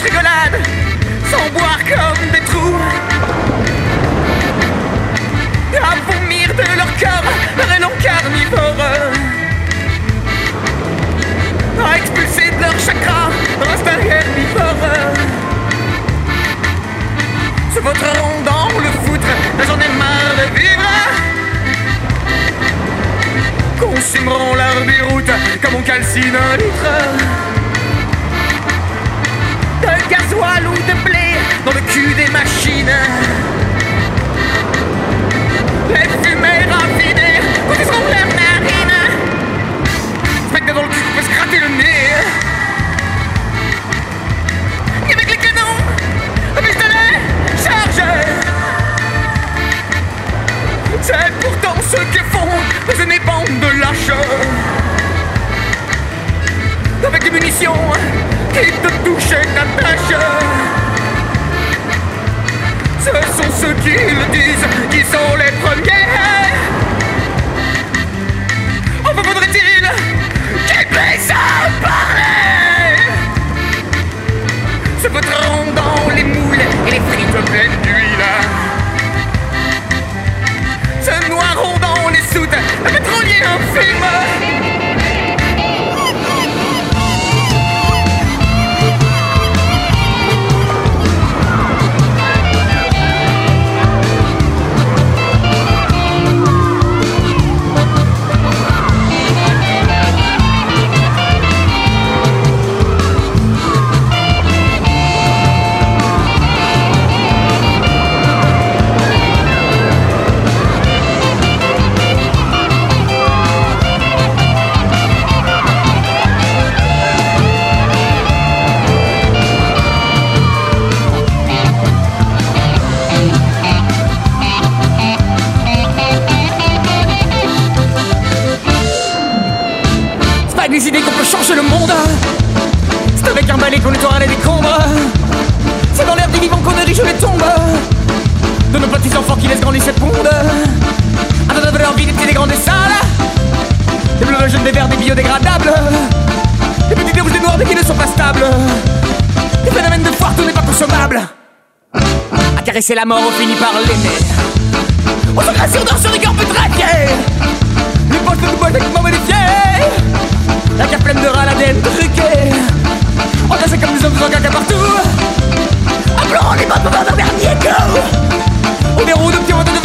lâche rigolade, sans boire comme des trous, à vomir de leur corps leur élan carnivore, à expulser de leur chakra leur instinct herbivore. Se voteront dans le foutre, j'en ai marre de vivre. Consumeront leur déroute comme on calcine un litre de gasoil ou de blé dans le cul des machines. Les fumées raffinées conduiseront leurs narines. Spec devant le cul peut se gratter le nez. Et avec les canons, le pistolet chargé. C'est pourtant ce que font les bandes de lâches, avec des munitions qui te touchent et t'attachent. Ce sont ceux qui le disent, qui sont les premiers. Enfin faudrait-il qu'ils puissent en parler. Se voteront dans les moules et les frites pleines d'huile. Se noieront dans les soutes, le pétrolier infime. Des idées qu'on peut changer le monde. C'est avec un balai qu'on nettoiera les décombres. C'est dans l'air des vivants qu'on érige les tombes de nos petits enfants qui laissent grandir cette ponde. Attendant de leur vie des petits, des grands, des sales, des bleus, des jeunes, des verts, des biodégradables, des petits, des rouges, des noirs, des qui ne sont pas stables, des phénomènes de foire, tout n'est pas consommable. À caresser la mort, on finit par l'aimer. On se graisse sur sur des corps pétraqués. Les poches de bois techniquement modifiés. La carte pleine de râle, l'ADN truqué. Entassés comme des hommes de caca partout. Implorant les bonnes pour faire leur dernier go. On déroule de petits motos de